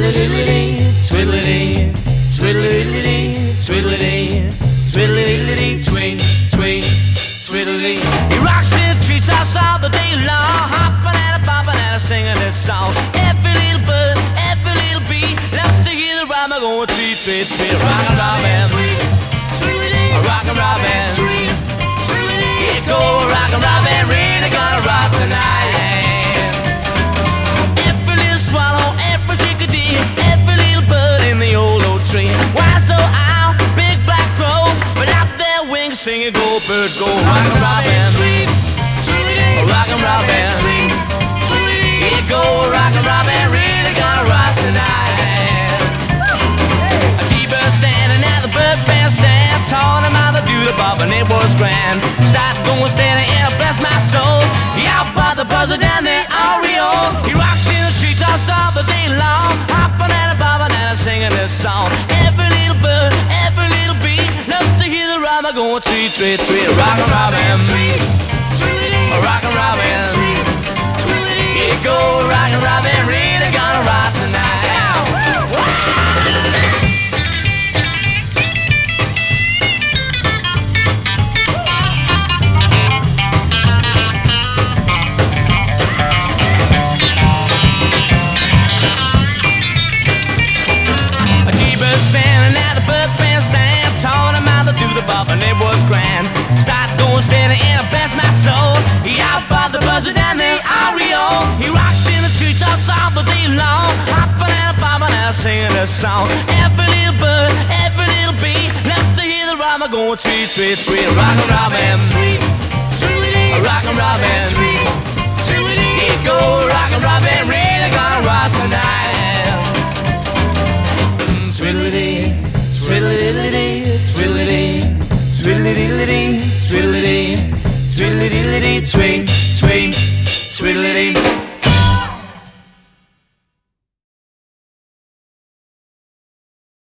Twiddly-dee, twiddly-dee, twiddly-dee, twiddly-dee, twiddly-dee, twing, twing, twiddly. He rocks in the treetops all the day long, hopping and a bopping and a singing this song. Every little bird, every little bee loves to hear the rhyme going tweet, tweet, tweet. Rockin' Robin, rockin' Robin, here go rockin' Robin, really gonna rock tonight. Every little swallow, every chickadee, every little bird in the old oak tree. Why so owl, big black crow, flap their wings, singing go bird go. Rockin' Robin, rockin' Robin, here go rockin' Robin, really gonna rock tonight. A T-bird standing at the bird bandstand, taught him how to do the bob and it was grand. Start going steady and I bless my soul. He out by the buzzer down there, Oriole. He rocks in the treetops all the day long, hopping and a bobbing and a singing this song. Every little bird, every little bee loves to hear the rhyme going tweet, tweet, tweet. Rockin' Robin, rockin' Robin, here go rockin' Robin, really gonna rock tonight. Standing at the bird bandstand, taught him how to do the bob and it was grand. Start going steady and I bless my soul. He out by the buzzer down there, Oriole. He rocks in the treetops all the day long, hopping and a bobbing and a singing a song. Every little bird, every little bee loves to hear the rhyme going tweet, tweet, tweet. Rockin' Robin, rockin' Robin, here go rockin' Robin, really gonna rock tonight. Twiddly-dee, twiddly-dee, twiddly-dee, twiddly-dee, twiddly-dee.